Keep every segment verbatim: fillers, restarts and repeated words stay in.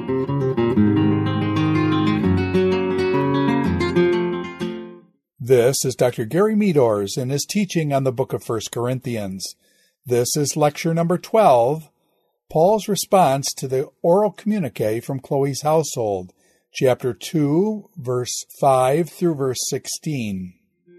This is Doctor Gary Meadors in his teaching on the book of First Corinthians. This is lecture number twelve, Paul's response to the oral communique from Chloe's household, chapter two, verse five through verse sixteen.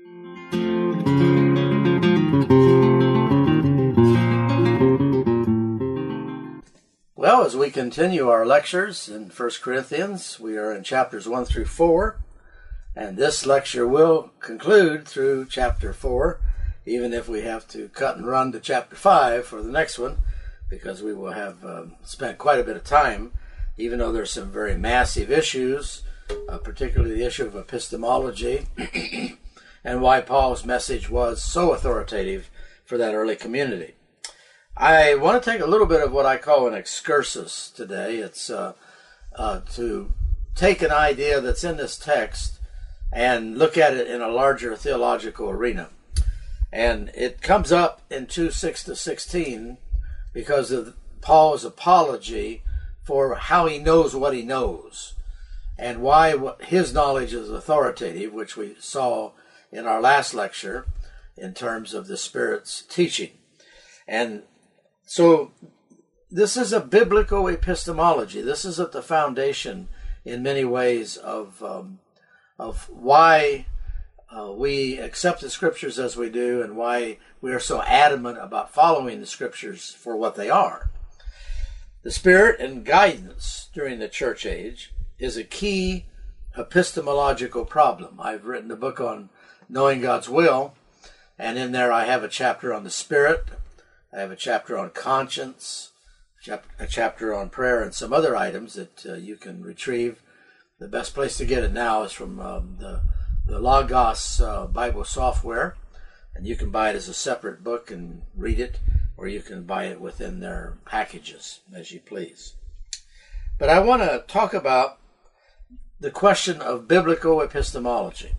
Well, as we continue our lectures in First Corinthians, we are in chapters one through four. And this lecture will conclude through chapter four, even if we have to cut and run to chapter five for the next one, because we will have um, spent quite a bit of time, even though there's some very massive issues, uh, particularly the issue of epistemology, and why Paul's message was so authoritative for that early community. I want to take a little bit of what I call an excursus today. It's uh, uh, to take an idea that's in this text and look at it in a larger theological arena. And it comes up in two, six to sixteen because of Paul's apology for how he knows what he knows and why his knowledge is authoritative, which we saw in our last lecture in terms of the Spirit's teaching. And so this is a biblical epistemology. This is at the foundation in many ways of um, of why uh, we accept the Scriptures as we do and why we are so adamant about following the Scriptures for what they are. The Spirit and guidance during the church age is a key epistemological problem. I've written a book on knowing God's will, and in there I have a chapter on the Spirit, I have a chapter on conscience, a chapter on prayer, and some other items that uh, you can retrieve. The best place to get it now is from um, the, the Logos uh, Bible software, and you can buy it as a separate book and read it, or you can buy it within their packages, as you please. But I want to talk about the question of biblical epistemology.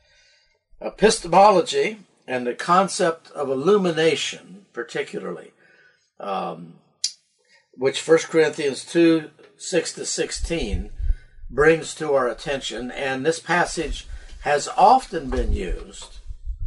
Epistemology and the concept of illumination, particularly, um, which First Corinthians two, six to sixteen brings to our attention, and this passage has often been used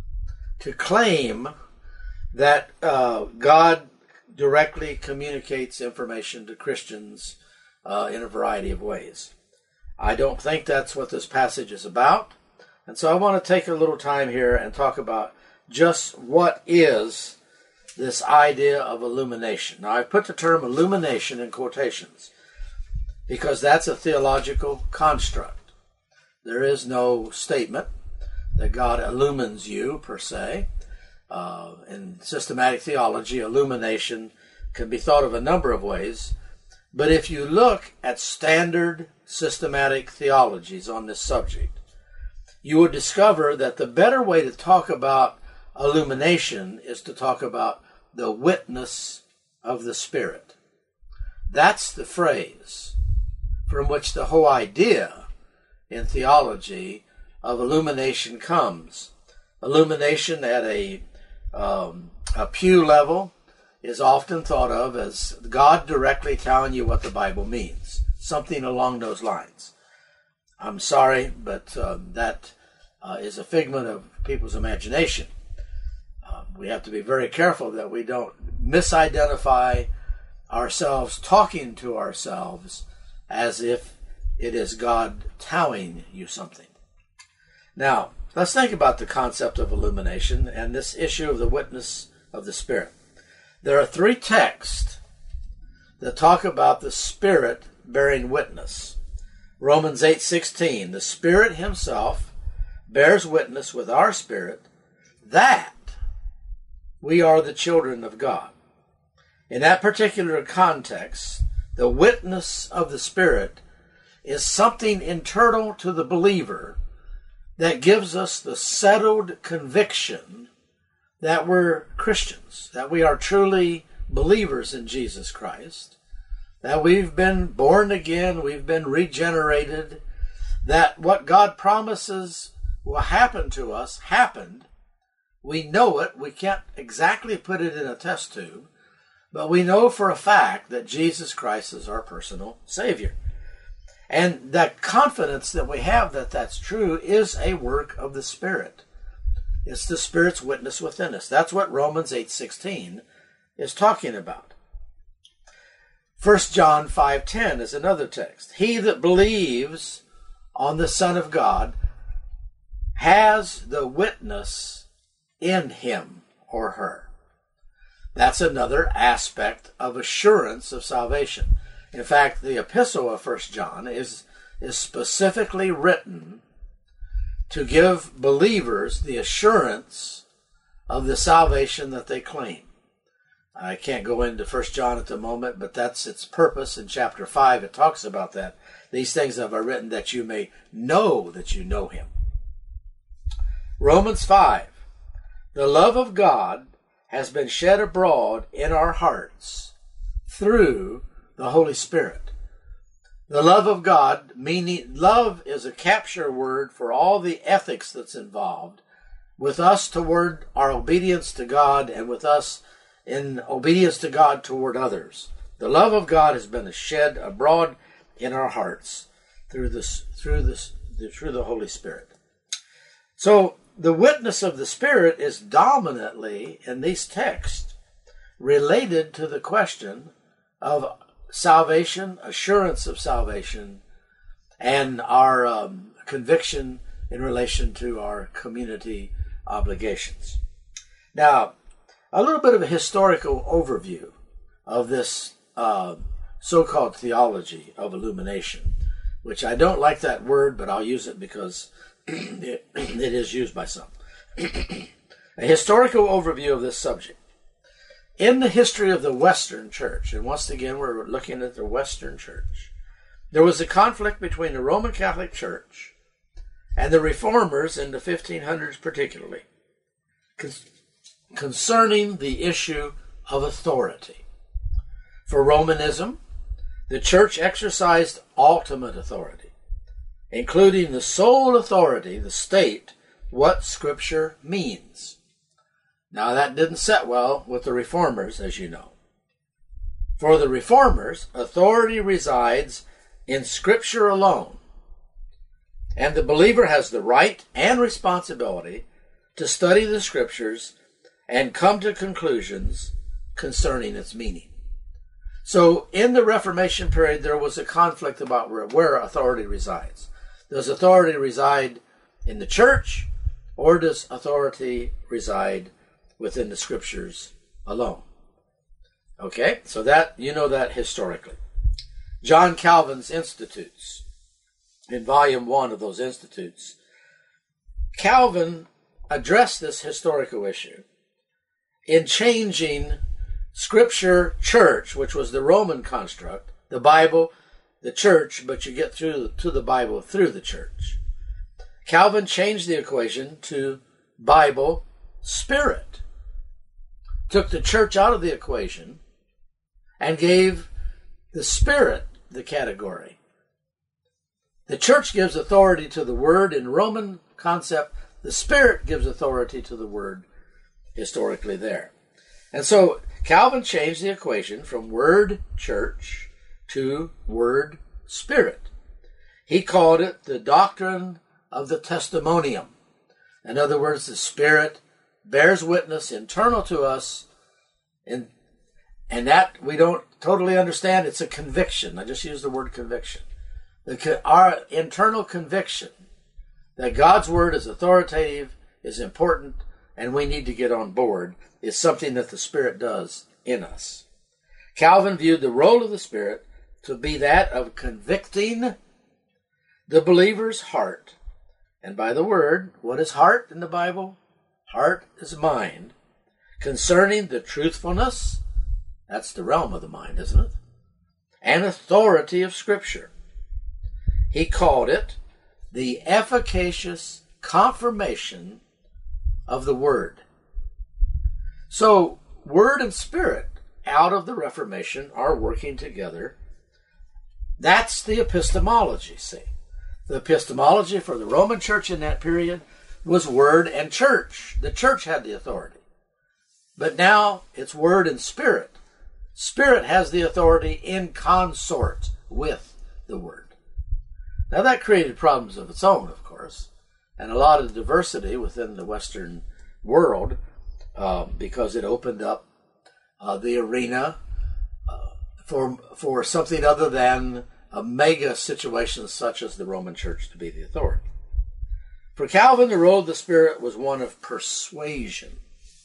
to claim that uh, God directly communicates information to Christians uh, in a variety of ways. I don't think that's what this passage is about, and so I want to take a little time here and talk about just what is this idea of illumination. Now, I put the term illumination in quotations, because that's a theological construct. There is no statement that God illumines you, per se. Uh, in systematic theology, illumination can be thought of a number of ways. But if you look at standard systematic theologies on this subject, you will discover that the better way to talk about illumination is to talk about the witness of the Spirit. That's the phrase from which the whole idea in theology of illumination comes. Illumination at a, um, a pew level is often thought of as God directly telling you what the Bible means, something along those lines. I'm sorry, but uh, that uh, is a figment of people's imagination. Uh, we have to be very careful that we don't misidentify ourselves talking to ourselves as if it is God telling you something. Now, let's think about the concept of illumination and this issue of the witness of the Spirit. There are three texts that talk about the Spirit bearing witness. Romans eight sixteen, the Spirit himself bears witness with our spirit that we are the children of God. In that particular context, the witness of the Spirit is something internal to the believer that gives us the settled conviction that we're Christians, that we are truly believers in Jesus Christ, that we've been born again, we've been regenerated, that what God promises will happen to us happened. We know it. We can't exactly put it in a test tube, but we know for a fact that Jesus Christ is our personal Savior. And that confidence that we have that that's true is a work of the Spirit. It's the Spirit's witness within us. That's what Romans eight sixteen is talking about. First John five ten is another text. He that believes on the Son of God has the witness in him or her. That's another aspect of assurance of salvation. In fact, the epistle of First John is, is specifically written to give believers the assurance of the salvation that they claim. I can't go into First John at the moment, but that's its purpose. In chapter five, it talks about that. These things have I written that you may know that you know him. Romans five. The love of God has been shed abroad in our hearts through the Holy Spirit. The love of God, meaning love is a capture word for all the ethics that's involved with us toward our obedience to God and with us in obedience to God toward others. The love of God has been shed abroad in our hearts through this, through this, through the Holy Spirit. So the witness of the Spirit is dominantly in these texts related to the question of salvation, assurance of salvation, and our um, conviction in relation to our community obligations. Now, a little bit of a historical overview of this uh, so-called theology of illumination, which I don't like that word, but I'll use it because it, it is used by some. A historical overview of this subject. In the history of the Western Church, and once again we're looking at the Western Church, there was a conflict between the Roman Catholic Church and the Reformers in the fifteen hundreds particularly, concerning the issue of authority. For Romanism, the Church exercised ultimate authority, including the sole authority, the state, what Scripture means. Now, that didn't set well with the Reformers, as you know. For the Reformers, authority resides in Scripture alone, and the believer has the right and responsibility to study the Scriptures and come to conclusions concerning its meaning. So, in the Reformation period, there was a conflict about where, where authority resides. Does authority reside in the church, or does authority reside within the Scriptures alone? Okay, so that you know that historically. John Calvin's Institutes, in volume one of those Institutes, Calvin addressed this historical issue in changing Scripture, church, which was the Roman construct, the Bible, the church, but you get through to the Bible through the church. Calvin changed the equation to Bible, Spirit. Took the church out of the equation and gave the Spirit the category. The church gives authority to the Word in Roman concept. The Spirit gives authority to the Word historically there. And so Calvin changed the equation from Word, church, to Word, Spirit. He called it the doctrine of the testimonium. In other words, the Spirit bears witness internal to us, and, and that we don't totally understand. It's a conviction. I just used the word conviction. The, our internal conviction that God's Word is authoritative, is important, and we need to get on board is something that the Spirit does in us. Calvin viewed the role of the Spirit to be that of convicting the believer's heart. And by the word, what is heart in the Bible? Heart is mind. Concerning the truthfulness, that's the realm of the mind, isn't it? And authority of Scripture. He called it the efficacious confirmation of the Word. So, Word and Spirit out of the Reformation are working together. That's the epistemology, see. The epistemology for the Roman Church in that period was Word and church. The church had the authority. But now it's Word and Spirit. Spirit has the authority in consort with the Word. Now that created problems of its own, of course, and a lot of diversity within the Western world, um, because it opened up uh, the arena uh, for for something other than a mega situation such as the Roman Church to be the authority. For Calvin, the role of the Spirit was one of persuasion,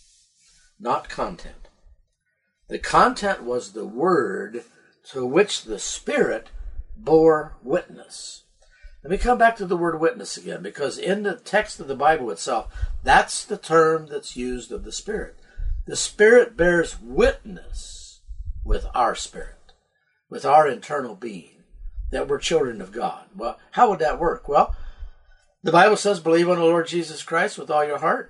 not content. The content was the word to which the Spirit bore witness. Let me come back to the word witness again, because in the text of the Bible itself, that's the term that's used of the Spirit. The Spirit bears witness with our spirit, with our internal being, that we're children of God. Well, how would that work? Well, the Bible says, believe on the Lord Jesus Christ with all your heart,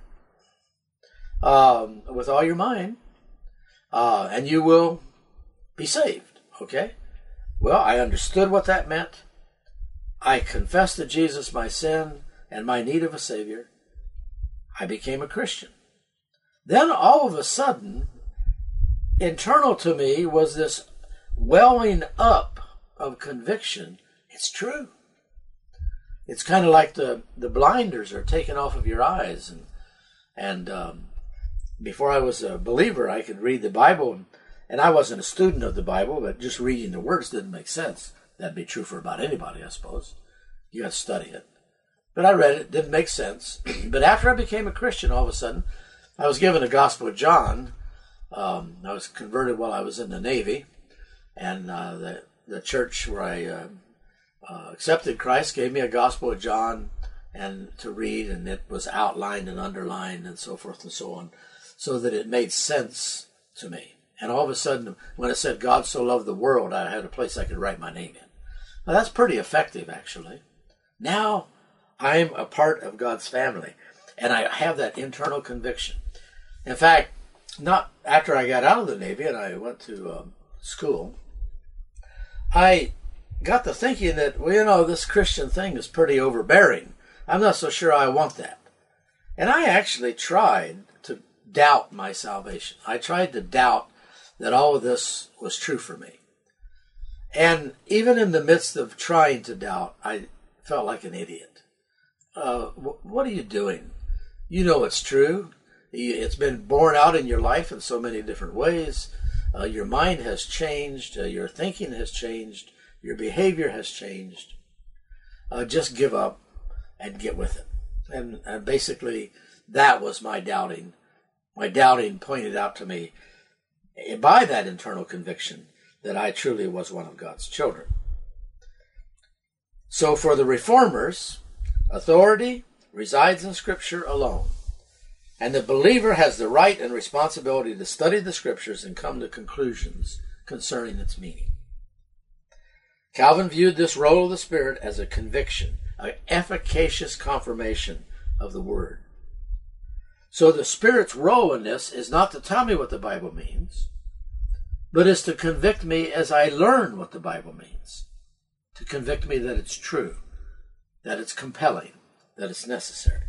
um, with all your mind, uh, and you will be saved. Okay? Well, I understood what that meant. I confessed to Jesus my sin and my need of a Savior. I became a Christian. Then all of a sudden, internal to me was this welling up of conviction. It's true. It's kind of like the, the blinders are taken off of your eyes. And, and um, before I was a believer, I could read the Bible, and, and I wasn't a student of the Bible, but just reading the words didn't make sense. That'd be true for about anybody, I suppose. You got to study it. But I read it, it didn't make sense. But after I became a Christian, all of a sudden, I was given the Gospel of John. Um, I was converted while I was in the Navy, and uh, the, the church where I uh, uh, accepted Christ gave me a Gospel of John and to read, and it was outlined and underlined and so forth and so on, so that it made sense to me. And all of a sudden, when it said God so loved the world, I had a place I could write my name in. Now, that's pretty effective, actually. Now, I'm a part of God's family, and I have that internal conviction. In fact, not after I got out of the Navy and I went to um, school, I got to thinking that, well, you know, this Christian thing is pretty overbearing. I'm not so sure I want that. And I actually tried to doubt my salvation. I tried to doubt that all of this was true for me. And even in the midst of trying to doubt, I felt like an idiot. Uh, what are you doing? You know it's true. It's been borne out in your life in so many different ways. Uh, your mind has changed. Uh, your thinking has changed. Your behavior has changed. Uh, just give up and get with it. And, and basically, that was my doubting. My doubting pointed out to me, by that internal conviction, that I truly was one of God's children. So for the Reformers, authority resides in Scripture alone, and the believer has the right and responsibility to study the Scriptures and come to conclusions concerning its meaning. Calvin viewed this role of the Spirit as a conviction, an efficacious confirmation of the Word. So the Spirit's role in this is not to tell me what the Bible means, but is to convict me as I learn what the Bible means, to convict me that it's true, that it's compelling, that it's necessary.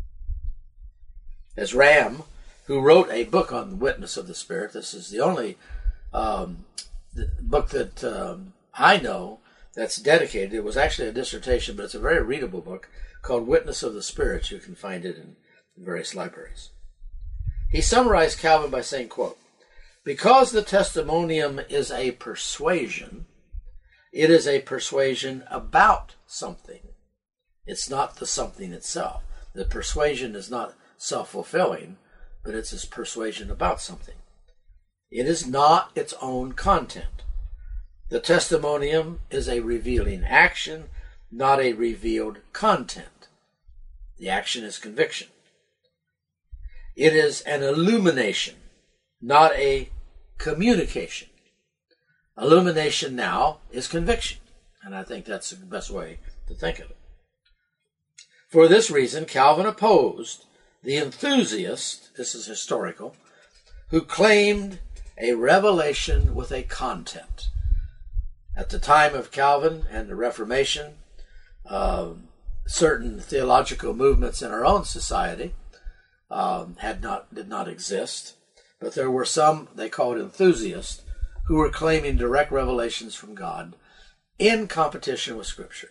As Ram, who wrote a book on the witness of the Spirit, this is the only um, the book that um, I know that's dedicated. It was actually a dissertation, but it's a very readable book called Witness of the Spirit. You can find it in various libraries. He summarized Calvin by saying, quote, "Because the testimonium is a persuasion, it is a persuasion about something. It's not the something itself. The persuasion is not self-fulfilling, but it's a persuasion about something. It is not its own content. The testimonium is a revealing action, not a revealed content. The action is conviction. It is an illumination, not a communication. Illumination now is conviction, and I think that's the best way to think of it. For this reason, Calvin opposed the enthusiast, this is historical, who claimed a revelation with a content. At the time of Calvin and the Reformation, uh, certain theological movements in our own society um, had not did not exist, but there were some, they called enthusiasts, who were claiming direct revelations from God in competition with Scripture.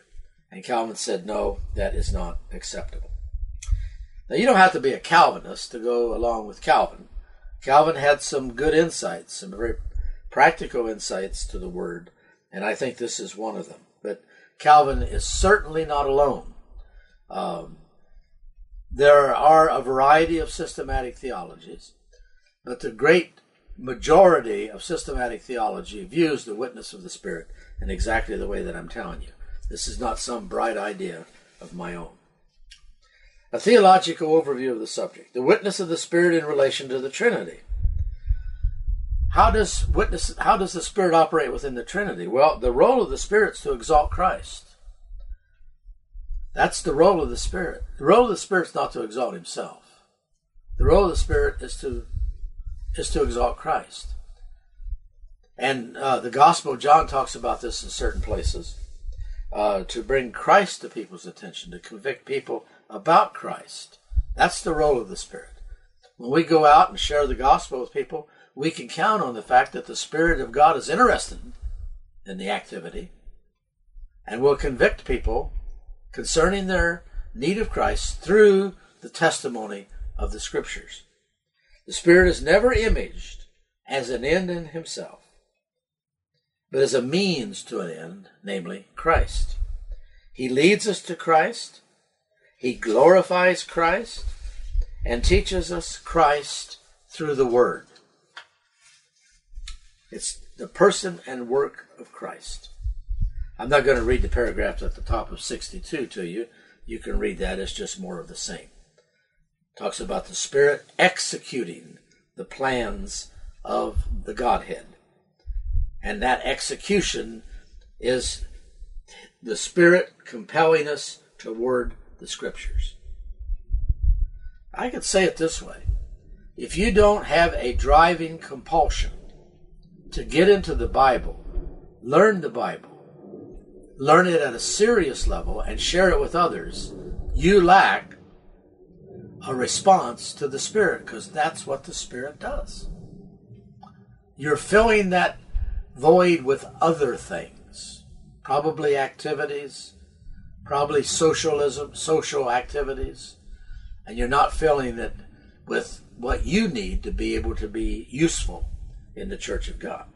And Calvin said, no, that is not acceptable. Now, you don't have to be a Calvinist to go along with Calvin. Calvin had some good insights, some very practical insights to the Word, and I think this is one of them. But Calvin is certainly not alone. Um, there are a variety of systematic theologies, but the great majority of systematic theology views the witness of the Spirit in exactly the way that I'm telling you. This is not some bright idea of my own. A theological overview of the subject. The witness of the Spirit in relation to the Trinity. How does witness? How does the Spirit operate within the Trinity? Well, the role of the Spirit is to exalt Christ. That's the role of the Spirit. The role of the Spirit is not to exalt himself. The role of the Spirit is to is to exalt Christ. And uh, the Gospel of John talks about this in certain places. Uh, to bring Christ to people's attention, to convict people about Christ. That's the role of the Spirit. When we go out and share the gospel with people, we can count on the fact that the Spirit of God is interested in the activity and will convict people concerning their need of Christ through the testimony of the Scriptures. The Spirit is never imaged as an end in himself, but as a means to an end, namely Christ. He leads us to Christ, he glorifies Christ, and teaches us Christ through the Word. It's the person and work of Christ. I'm not going to read the paragraph at the top of sixty-two to you. You can read that. It's just more of the same. It talks about the Spirit executing the plans of the Godhead. And that execution is the Spirit compelling us toward the Scriptures. I could say it this way. If you don't have a driving compulsion to get into the Bible, learn the Bible, learn it at a serious level, and share it with others, you lack a response to the Spirit, because that's what the Spirit does. You're filling that void with other things, probably activities, probably socialism, social activities, and you're not filling it with what you need to be able to be useful in the Church of God.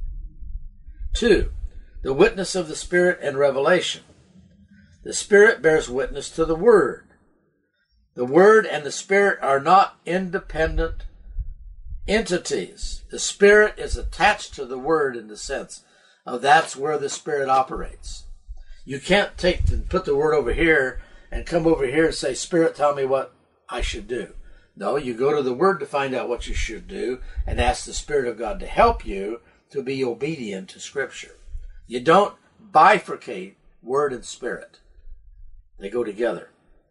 Two, the witness of the Spirit and revelation. The Spirit bears witness to the Word. The Word and the Spirit are not independent entities. The Spirit is attached to the Word in the sense of that's where the Spirit operates. You can't take and put the Word over here and come over here and say, Spirit, tell me what I should do. No, you go to the Word to find out what you should do and ask the Spirit of God to help you to be obedient to Scripture. You don't bifurcate Word and Spirit. They go together.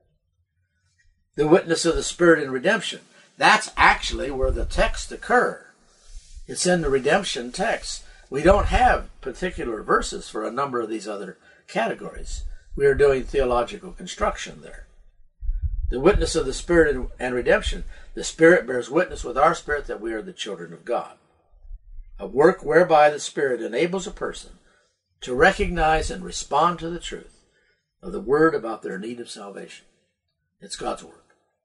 The witness of the Spirit in redemption. That's actually where the texts occur. It's in the redemption text. We don't have particular verses for a number of these other categories. We are doing theological construction there. The witness of the Spirit and redemption. The Spirit bears witness with our spirit that we are the children of God. A work whereby the Spirit enables a person to recognize and respond to the truth of the Word about their need of salvation. It's God's work.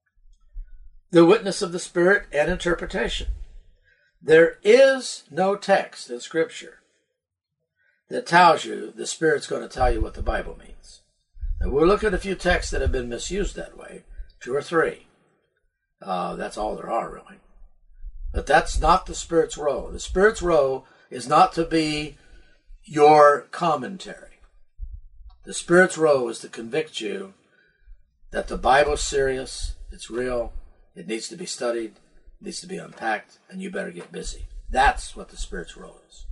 The witness of the Spirit and interpretation. There is no text in Scripture that tells you the Spirit's going to tell you what the Bible means. Now, we'll look at a few texts that have been misused that way, two or three. Uh, that's all there are, really. But that's not the Spirit's role. The Spirit's role is not to be your commentary. The Spirit's role is to convict you that the Bible's serious, it's real, it needs to be studied, it needs to be unpacked, and you better get busy. That's what the Spirit's role is.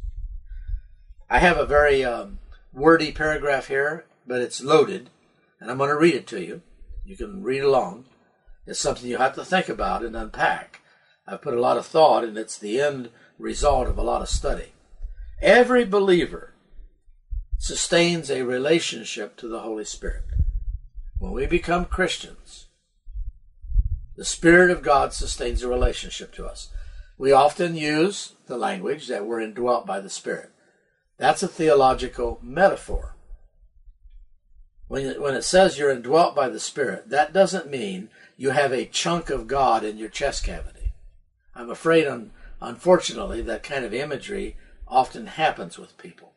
I have a very um, wordy paragraph here, but it's loaded, and I'm going to read it to you. You can read along. It's something you have to think about and unpack. I've put a lot of thought, and it's the end result of a lot of study. Every believer sustains a relationship to the Holy Spirit. When we become Christians, the Spirit of God sustains a relationship to us. We often use the language that we're indwelt by the Spirit. That's a theological metaphor. When it, when it says you're indwelt by the Spirit, that doesn't mean you have a chunk of God in your chest cavity. I'm afraid, un, unfortunately, that kind of imagery often happens with people.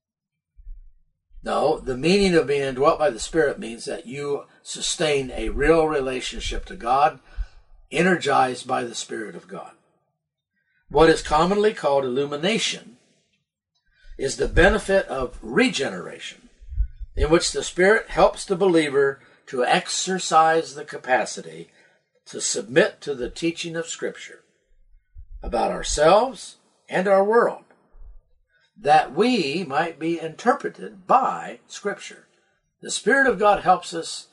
No, the meaning of being indwelt by the Spirit means that you sustain a real relationship to God, energized by the Spirit of God. What is commonly called illumination is the benefit of regeneration, in which the Spirit helps the believer to exercise the capacity to submit to the teaching of Scripture about ourselves and our world, that we might be interpreted by Scripture. The Spirit of God helps us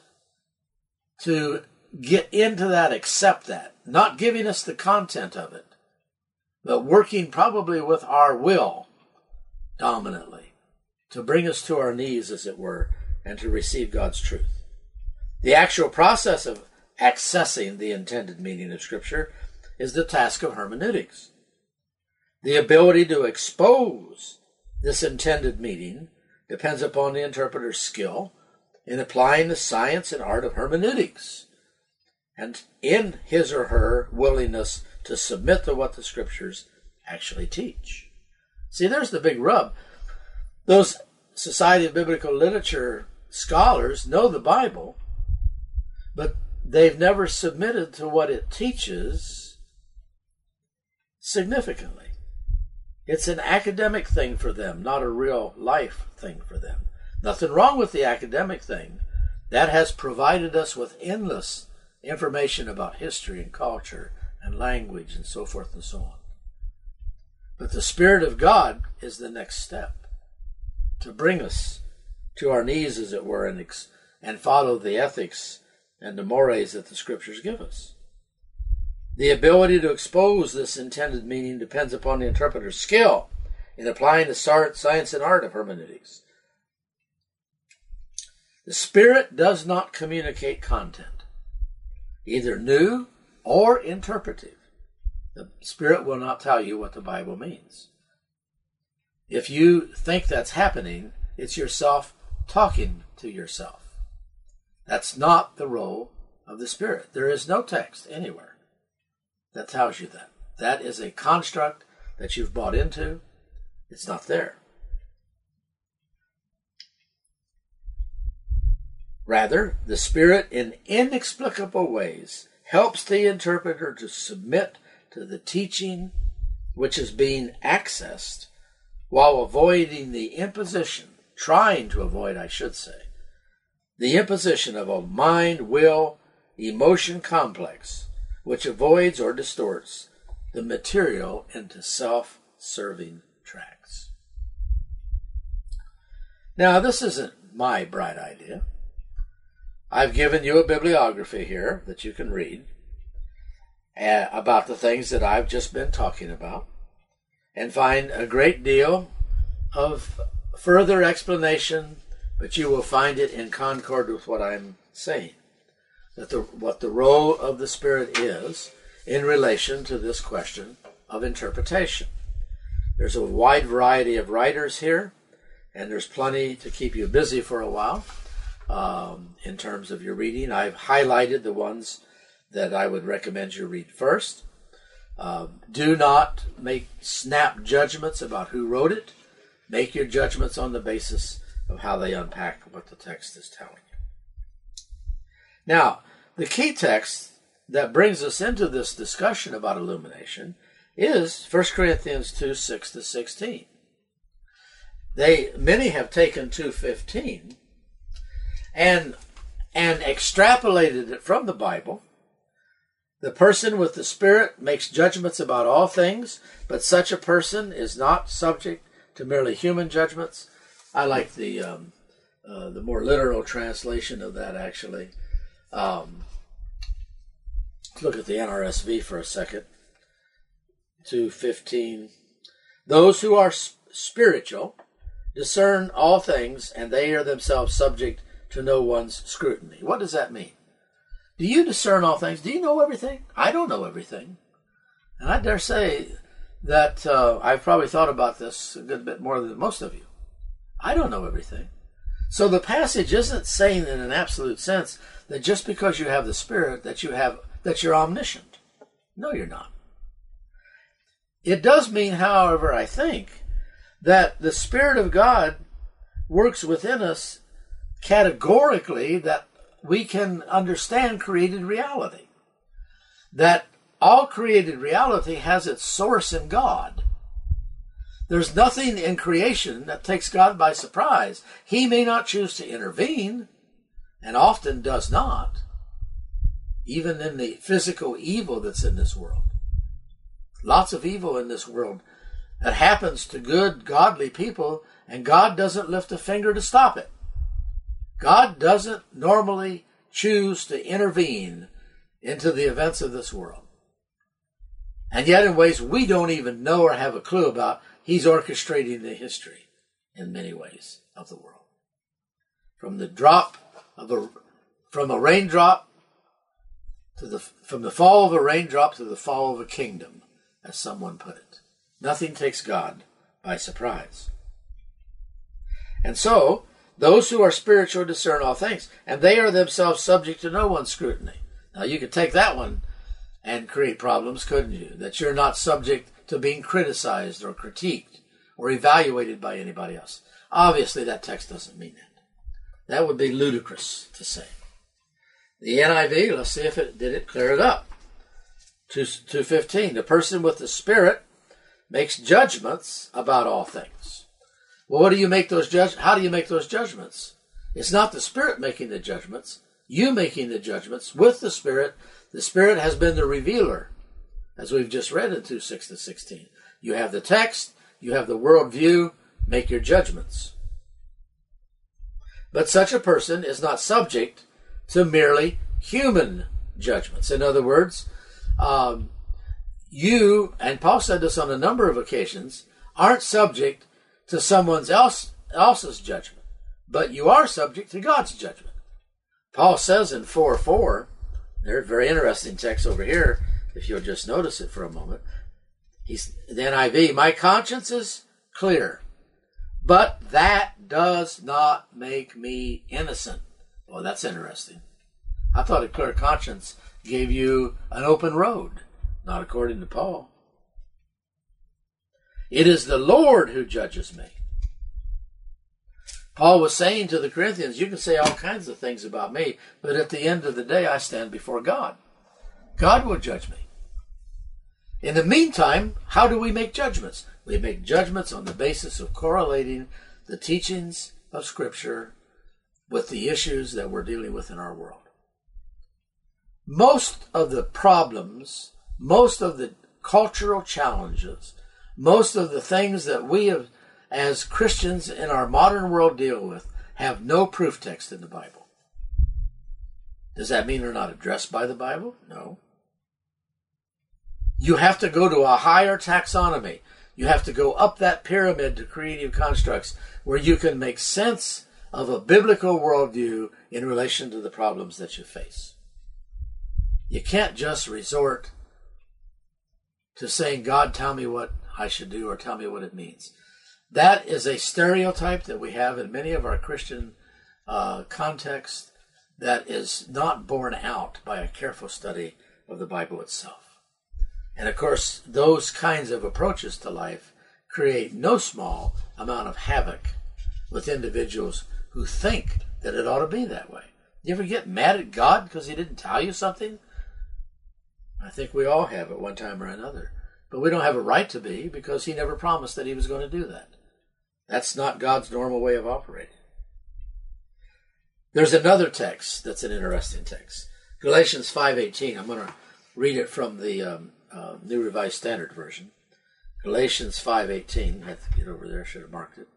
to get into that, accept that, not giving us the content of it, but working probably with our will dominantly to bring us to our knees, as it were, and to receive God's truth. The actual process of accessing the intended meaning of Scripture is the task of hermeneutics. The ability to expose this intended meaning depends upon the interpreter's skill in applying the science and art of hermeneutics, and in his or her willingness to submit to what the Scriptures actually teach. See, there's the big rub. Those Society of Biblical Literature scholars know the Bible, but they've never submitted to what it teaches significantly. It's an academic thing for them, not a real life thing for them. Nothing wrong with the academic thing. That has provided us with endless information about history and culture and language and so forth and so on. But the Spirit of God is the next step to bring us to our knees, as it were, and, ex- and follow the ethics and the mores that the Scriptures give us. The ability to expose this intended meaning depends upon the interpreter's skill in applying the science and art of hermeneutics. The Spirit does not communicate content, either new or interpretive. The Spirit will not tell you what the Bible means. If you think that's happening, it's yourself talking to yourself. That's not the role of the Spirit. There is no text anywhere that tells you that. That is a construct that you've bought into. It's not there. Rather, the Spirit in inexplicable ways helps the interpreter to submit to the teaching which is being accessed, while avoiding the imposition, trying to avoid, I should say, the imposition of a mind, will, emotion complex, which avoids or distorts the material into self-serving tracks. Now, this isn't my bright idea. I've given you a bibliography here that you can read uh, about the things that I've just been talking about, and find a great deal of further explanation, but you will find it in concord with what I'm saying, that the, what the role of the Spirit is in relation to this question of interpretation. There's a wide variety of writers here, and there's plenty to keep you busy for a while um, in terms of your reading. I've highlighted the ones that I would recommend you read first. Uh, do not make snap judgments about who wrote it. Make your judgments on the basis of how they unpack what the text is telling you. Now, the key text that brings us into this discussion about illumination is First Corinthians two, six to sixteen. They, many have taken two fifteen and, and extrapolated it from the Bible. The person with the Spirit makes judgments about all things, but such a person is not subject to merely human judgments. I like the um, uh, the more literal translation of that, actually. Um, let's look at the N R S V for a second. two fifteen. Those who are spiritual discern all things, and they are themselves subject to no one's scrutiny. What does that mean? Do you discern all things? Do you know everything? I don't know everything. And I dare say that uh, I've probably thought about this a good bit more than most of you. I don't know everything. So the passage isn't saying in an absolute sense that just because you have the Spirit that you have that you're omniscient. No, you're not. It does mean, however, I think, that the Spirit of God works within us categorically that we can understand created reality. That all created reality has its source in God. There's nothing in creation that takes God by surprise. He may not choose to intervene, and often does not, even in the physical evil that's in this world. Lots of evil in this world that happens to good, godly people, and God doesn't lift a finger to stop it. God doesn't normally choose to intervene into the events of this world. And yet in ways we don't even know or have a clue about, he's orchestrating the history in many ways of the world. From the drop of a, from a raindrop to the, from the fall of a raindrop to the fall of a kingdom, as someone put it. Nothing takes God by surprise. And so, those who are spiritual discern all things, and they are themselves subject to no one's scrutiny. Now, you could take that one and create problems, couldn't you? That you're not subject to being criticized or critiqued or evaluated by anybody else. Obviously, that text doesn't mean that. That would be ludicrous to say. The N I V, let's see if it did it clear it up. two fifteen, the person with the Spirit makes judgments about all things. Well, what do you make those judge? How do you make those judgments? It's not the Spirit making the judgments. You making the judgments with the Spirit. The Spirit has been the revealer, as we've just read in two six to sixteen. You have the text. You have the worldview. Make your judgments. But such a person is not subject to merely human judgments. In other words, um, you, and Paul said this on a number of occasions, aren't subject to someone else, else's judgment, but you are subject to God's judgment. Paul says in four four, there's a very interesting text over here, if you'll just notice it for a moment. He's, the N I V, my conscience is clear, but that does not make me innocent. Well, that's interesting. I thought a clear conscience gave you an open road. Not according to Paul. It is the Lord who judges me. Paul was saying to the Corinthians, you can say all kinds of things about me, but at the end of the day, I stand before God. God will judge me. In the meantime, how do we make judgments? We make judgments on the basis of correlating the teachings of Scripture with the issues that we're dealing with in our world. Most of the problems, most of the cultural challenges, most of the things that we have, as Christians in our modern world deal with, have no proof text in the Bible. Does that mean they're not addressed by the Bible? No. You have to go to a higher taxonomy. You have to go up that pyramid to creative constructs where you can make sense of a biblical worldview in relation to the problems that you face. You can't just resort to saying, God, tell me what I should do or tell me what it means. That is a stereotype that we have in many of our Christian uh, contexts that is not borne out by a careful study of the Bible itself. And of course, those kinds of approaches to life create no small amount of havoc with individuals who think that it ought to be that way. You ever get mad at God because he didn't tell you something? I think we all have at one time or another. But we don't have a right to be because he never promised that he was going to do that. That's not God's normal way of operating. There's another text that's an interesting text. Galatians five eighteen. I'm going to read it from the um, uh, New Revised Standard Version. Galatians five eighteen. I have to get over there. I should have marked it.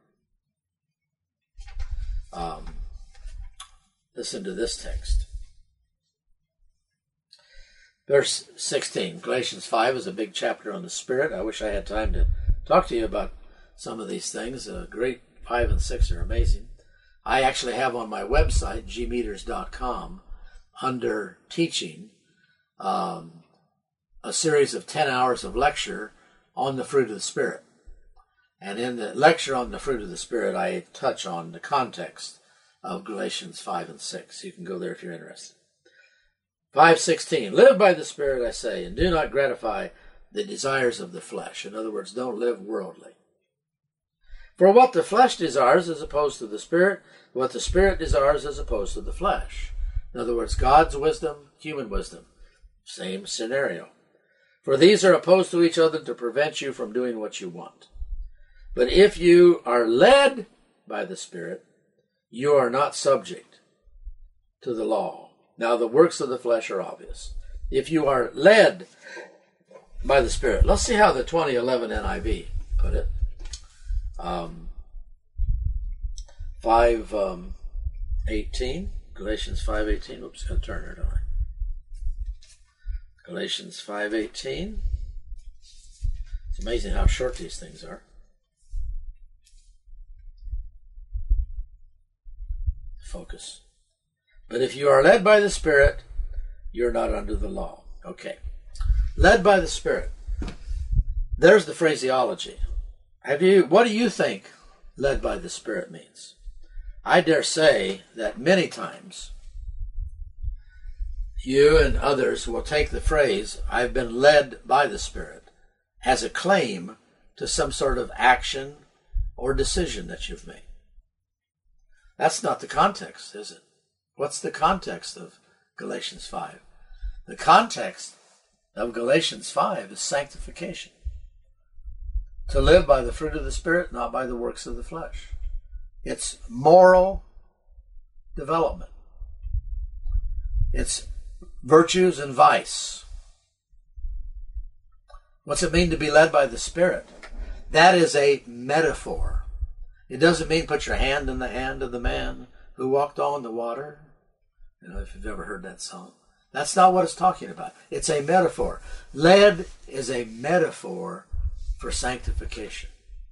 Um, listen to this text. Verse sixteen, Galatians five is a big chapter on the Spirit. I wish I had time to talk to you about some of these things. Uh, great five and six are amazing. I actually have on my website, g meters dot com, under teaching, um, a series of ten hours of lecture on the fruit of the Spirit. And in the lecture on the fruit of the Spirit, I touch on the context of Galatians five and six. You can go there if you're interested. five sixteen, live by the Spirit, I say, and do not gratify the desires of the flesh. In other words, don't live worldly. For what the flesh desires is opposed to the Spirit, what the Spirit desires is opposed to the flesh. In other words, God's wisdom, human wisdom. Same scenario. For these are opposed to each other to prevent you from doing what you want. But if you are led by the Spirit, you are not subject to the law. Now the works of the flesh are obvious. If you are led by the Spirit. Let's see how the twenty eleven N I V put it. Um, five eighteen, Galatians five eighteen. Oops, got to turn here, don't I? Galatians five eighteen. It's amazing how short these things are. Focus. But if you are led by the Spirit, you're not under the law. Okay. Led by the Spirit. There's the phraseology. Have you? What do you think led by the Spirit means? I dare say that many times you and others will take the phrase, I've been led by the Spirit, as a claim to some sort of action or decision that you've made. That's not the context, is it? What's the context of Galatians five? The context of Galatians five is sanctification. To live by the fruit of the Spirit, not by the works of the flesh. It's moral development. It's virtues and vice. What's it mean to be led by the Spirit? That is a metaphor. It doesn't mean put your hand in the hand of the man who walked on the water. You know, if you've ever heard that song. That's not what it's talking about. It's a metaphor. Led is a metaphor for sanctification.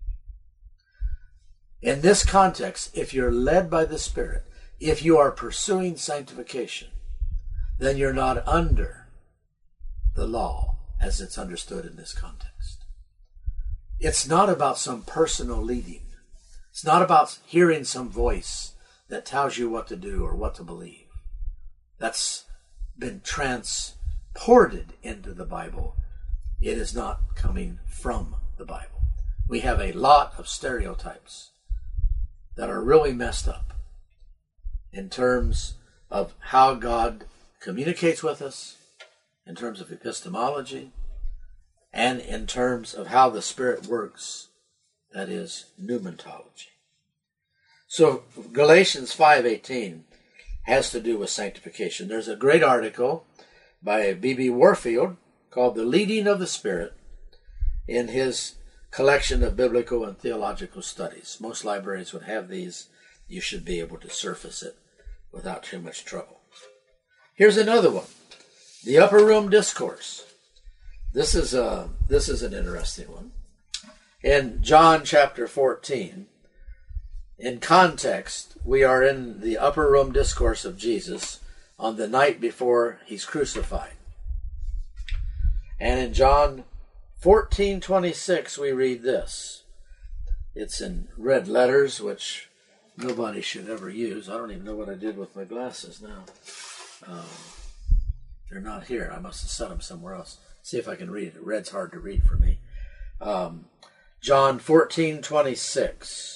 In this context, if you're led by the Spirit, if you are pursuing sanctification, then you're not under the law as it's understood in this context. It's not about some personal leading. It's not about hearing some voice that tells you what to do or what to believe. That's been transported into the Bible. It is not coming from the Bible. We have a lot of stereotypes that are really messed up in terms of how God communicates with us, in terms of epistemology, and in terms of how the Spirit works, that is, pneumatology. So Galatians five eighteen has to do with sanctification. There's a great article by B B Warfield called The Leading of the Spirit in his collection of biblical and theological studies. Most libraries would have these. You should be able to surface it without too much trouble. Here's another one. The Upper Room Discourse. This is a, this is an interesting one. In John chapter fourteen, in context, we are in the Upper Room Discourse of Jesus on the night before he's crucified. And in John fourteen twenty-six, we read this. It's in red letters, which nobody should ever use. I don't even know what I did with my glasses now. Um, they're not here. I must have set them somewhere else. See if I can read it. Red's hard to read for me. Um, John fourteen twenty-six.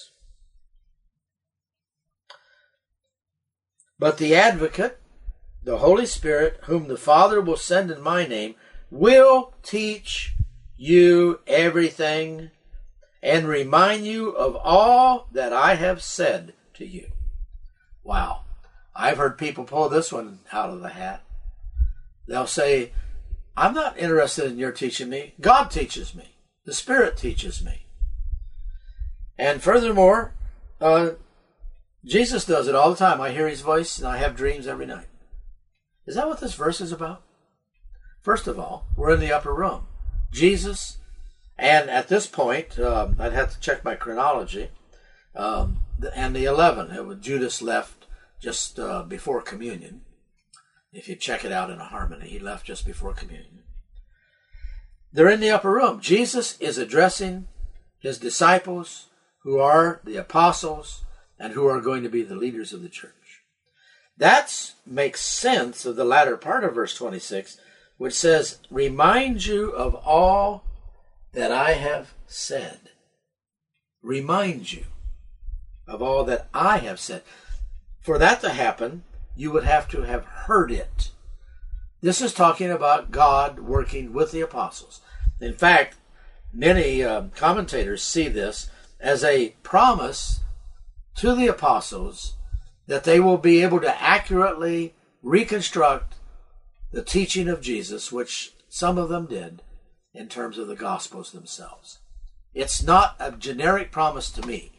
But the Advocate, the Holy Spirit, whom the Father will send in my name, will teach you everything and remind you of all that I have said to you. Wow. I've heard people pull this one out of the hat. They'll say, I'm not interested in your teaching me. God teaches me. The Spirit teaches me. And furthermore, uh, Jesus does it all the time. I hear his voice and I have dreams every night. Is that what this verse is about? First of all, we're in the upper room. Jesus, and at this point, um, I'd have to check my chronology, um, and the eleven, it was Judas left just uh, before communion. If you check it out in a harmony, he left just before communion. They're in the upper room. Jesus is addressing his disciples, who are the apostles, and who are going to be the leaders of the church. That makes sense of the latter part of verse twenty-six, which says, remind you of all that I have said. Remind you of all that I have said. For that to happen, you would have to have heard it. This is talking about God working with the apostles. In fact, many uh, commentators see this as a promise to the apostles that they will be able to accurately reconstruct the teaching of Jesus, which some of them did, in terms of the Gospels themselves. It's not a generic promise to me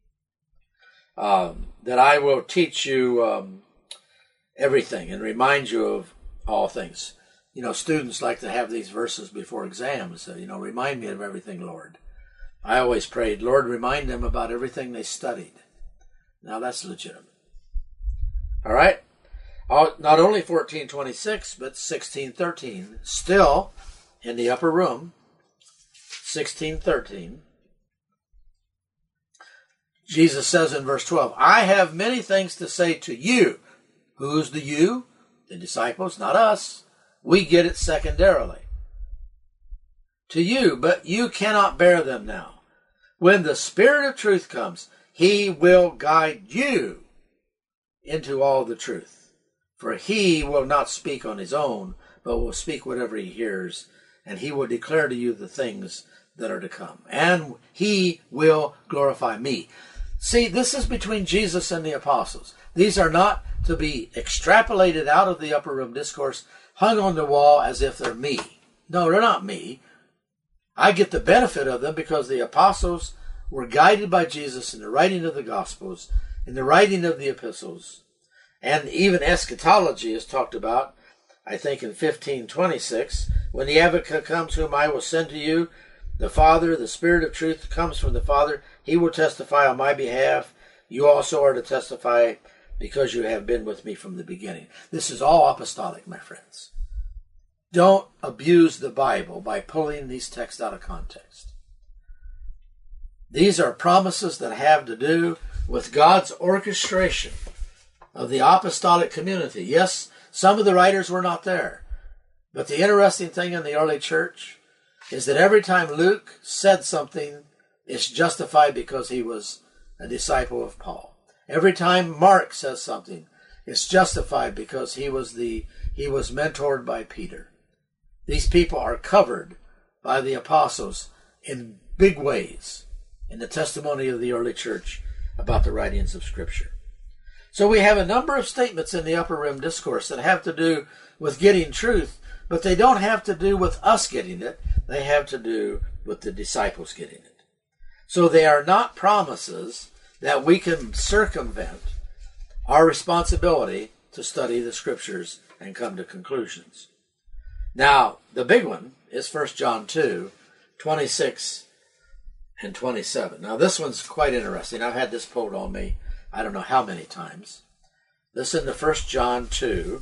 um, that I will teach you um, everything and remind you of all things. You know, students like to have these verses before exams. So, you know, remind me of everything, Lord. I always prayed, Lord, remind them about everything they studied. Now that's legitimate. All right? Not only fourteen twenty-six, but sixteen thirteen. Still in the upper room, sixteen thirteen. Jesus says in verse twelve, I have many things to say to you. Who's the you? The disciples, not us. We get it secondarily. To you, but you cannot bear them now. When the Spirit of truth comes, he will guide you into all the truth. For he will not speak on his own, but will speak whatever he hears, and he will declare to you the things that are to come. And he will glorify me. See, this is between Jesus and the apostles. These are not to be extrapolated out of the upper room discourse, hung on the wall as if they're me. No, they're not me. I get the benefit of them because the apostles were guided by Jesus in the writing of the Gospels, in the writing of the epistles, and even eschatology is talked about, I think, in fifteen twenty-six. When the advocate comes, whom I will send to you, the Father, the Spirit of truth comes from the Father, he will testify on my behalf. You also are to testify because you have been with me from the beginning. This is all apostolic, my friends. Don't abuse the Bible by pulling these texts out of context. These are promises that have to do with God's orchestration of the apostolic community. Yes, some of the writers were not there. But the interesting thing in the early church is that every time Luke said something, it's justified because he was a disciple of Paul. Every time Mark says something, it's justified because he was the he was mentored by Peter. These people are covered by the apostles in big ways in the testimony of the early church about the writings of Scripture. So we have a number of statements in the upper room discourse that have to do with getting truth, but they don't have to do with us getting it. They have to do with the disciples getting it. So they are not promises that we can circumvent our responsibility to study the Scriptures and come to conclusions. Now, the big one is First John two, twenty-six and twenty-seven. Now, this one's quite interesting. I've had this pulled on me I don't know how many times. Listen to First John two,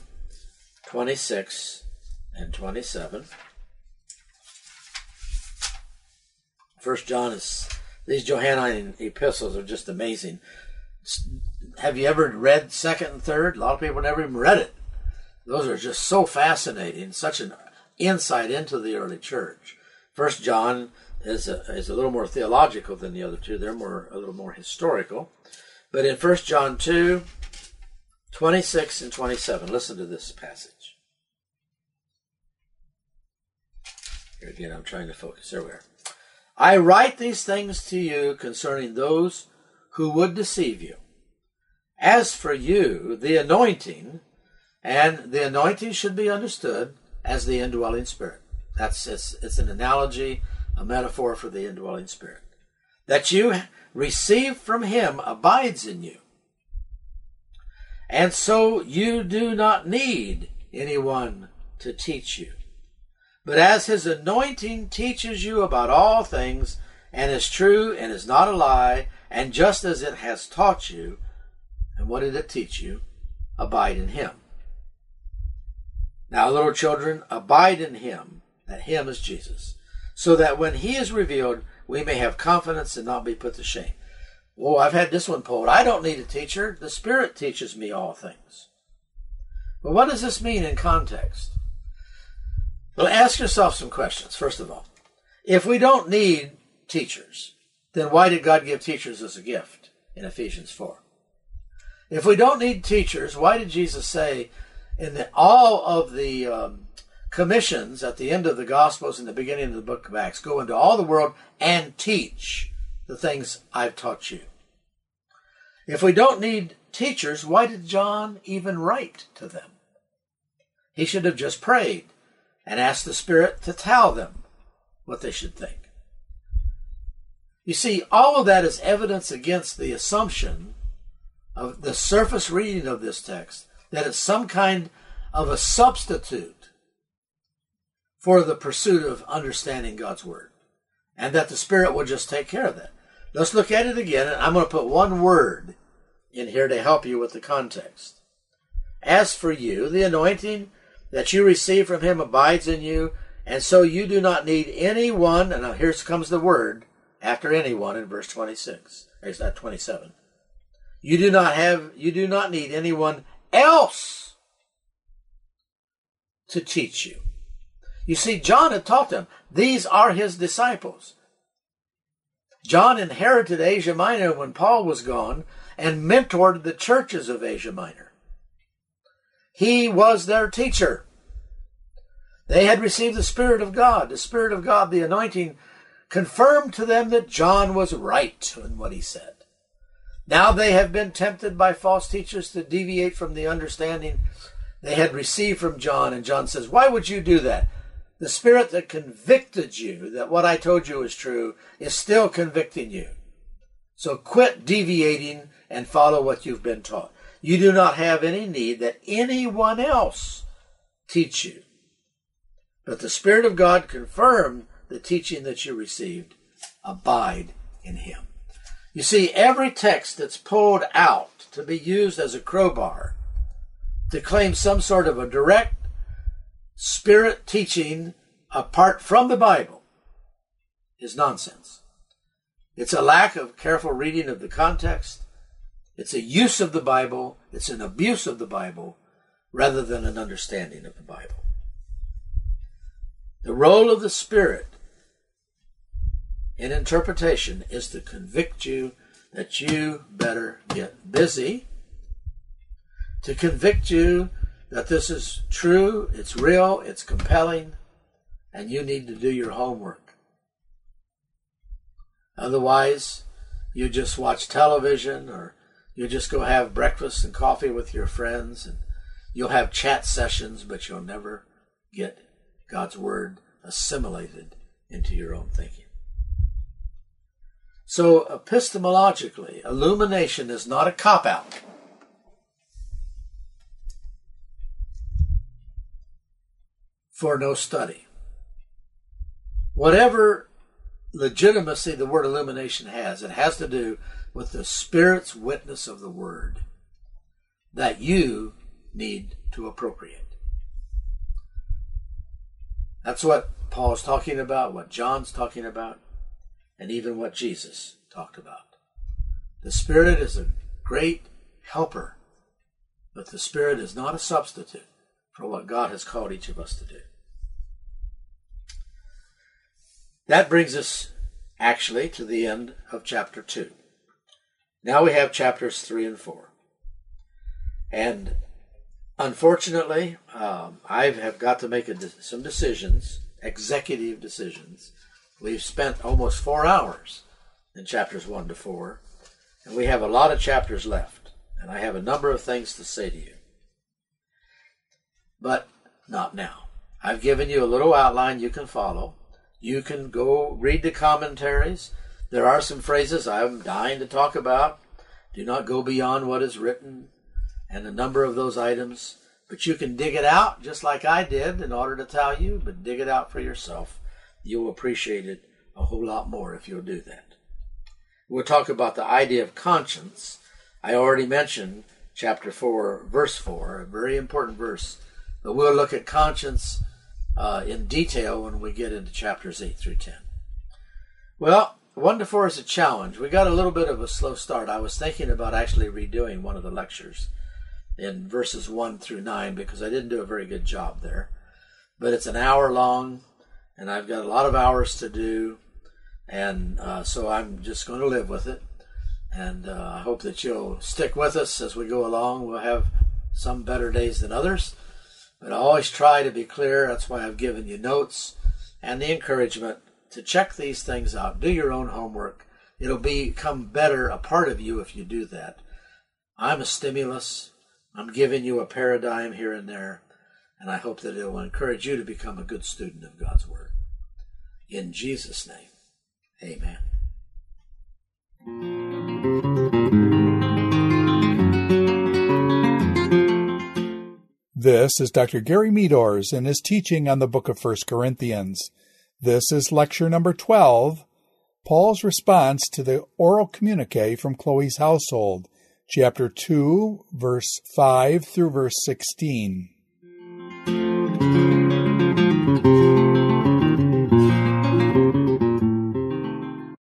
twenty-six and twenty-seven. First John is, these Johannine epistles are just amazing. Have you ever read second and third? A lot of people never even read it. Those are just so fascinating, such an insight into the early church. First John is a, is a little more theological than the other two. They're more a little more historical. But in First John two, twenty-six and twenty-seven, listen to this passage. Here again, I'm trying to focus. There we are. I write these things to you concerning those who would deceive you. As for you, the anointing, and the anointing should be understood as the indwelling Spirit. That's it's, it's an analogy, a metaphor for the indwelling Spirit. That you receive from him abides in you. And so you do not need anyone to teach you. But as his anointing teaches you about all things, and is true and is not a lie, and just as it has taught you, and what did it teach you? Abide in him. Now, little children, abide in him. That him is Jesus. So that when he is revealed, we may have confidence and not be put to shame. Oh, I've had this one pulled. I don't need a teacher. The Spirit teaches me all things. But what does this mean in context? Well, ask yourself some questions, first of all. If we don't need teachers, then why did God give teachers as a gift in Ephesians four? If we don't need teachers, why did Jesus say in the, all of the um, commissions at the end of the Gospels and the beginning of the book of Acts, go into all the world and teach the things I've taught you? If we don't need teachers, why did John even write to them? He should have just prayed and asked the Spirit to tell them what they should think. You see, all of that is evidence against the assumption of the surface reading of this text that it's some kind of a substitute for the pursuit of understanding God's Word, and that the Spirit will just take care of that. Let's look at it again, and I'm going to put one word in here to help you with the context. As for you, the anointing that you receive from him abides in you, and so you do not need anyone, and now here comes the word after anyone in verse twenty-six, or is that twenty-seven? You do not have, you do not need anyone else to teach you. You see, John had taught them. These are his disciples. John inherited Asia Minor when Paul was gone and mentored the churches of Asia Minor. He was their teacher. They had received the Spirit of God. The Spirit of God, the anointing, confirmed to them that John was right in what he said. Now they have been tempted by false teachers to deviate from the understanding they had received from John. And John says, why would you do that? The Spirit that convicted you that what I told you is true is still convicting you. So quit deviating and follow what you've been taught. You do not have any need that anyone else teach you. But the Spirit of God confirmed the teaching that you received. Abide in him. You see, every text that's pulled out to be used as a crowbar to claim some sort of a direct Spirit teaching apart from the Bible is nonsense. It's a lack of careful reading of the context. It's a use of the Bible. It's an abuse of the Bible rather than an understanding of the Bible. The role of the Spirit in interpretation is to convict you that you better get busy, to convict you that this is true, it's real, it's compelling, and you need to do your homework. Otherwise, you just watch television, or you just go have breakfast and coffee with your friends, and you'll have chat sessions, but you'll never get God's Word assimilated into your own thinking. So epistemologically, illumination is not a cop-out. For no study. Whatever legitimacy the word illumination has, it has to do with the Spirit's witness of the Word that you need to appropriate. That's what Paul's talking about, what John's talking about, and even what Jesus talked about. The Spirit is a great helper, but the Spirit is not a substitute for what God has called each of us to do. That brings us actually to the end of chapter two. Now we have chapters three and four. And unfortunately, um, I have got to make a de- some decisions, executive decisions. We've spent almost four hours in chapters one to four, and we have a lot of chapters left, and I have a number of things to say to you. But not now. I've given you a little outline you can follow. You can go read the commentaries. There are some phrases I'm dying to talk about. Do not go beyond what is written, and a number of those items. But you can dig it out just like I did in order to tell you, but dig it out for yourself. You'll appreciate it a whole lot more if you'll do that. We'll talk about the idea of conscience. I already mentioned chapter four, verse four, a very important verse. But we'll look at conscience uh, in detail when we get into chapters eight through ten. Well, one to four is a challenge. We got a little bit of a slow start. I was thinking about actually redoing one of the lectures in verses one through nine because I didn't do a very good job there. But it's an hour long, and I've got a lot of hours to do, and uh, so I'm just going to live with it. And uh, I hope that you'll stick with us as we go along. We'll have some better days than others, but I always try to be clear. That's why I've given you notes and the encouragement to check these things out. Do your own homework. It'll become better, a part of you, if you do that. I'm a stimulus. I'm giving you a paradigm here and there, and I hope that it will encourage you to become a good student of God's Word. In Jesus' name, amen. This is Doctor Gary Meadors in his teaching on the book of First Corinthians. This is lecture number twelve, Paul's response to the oral communique from Chloe's household, chapter two, verse five through verse sixteen.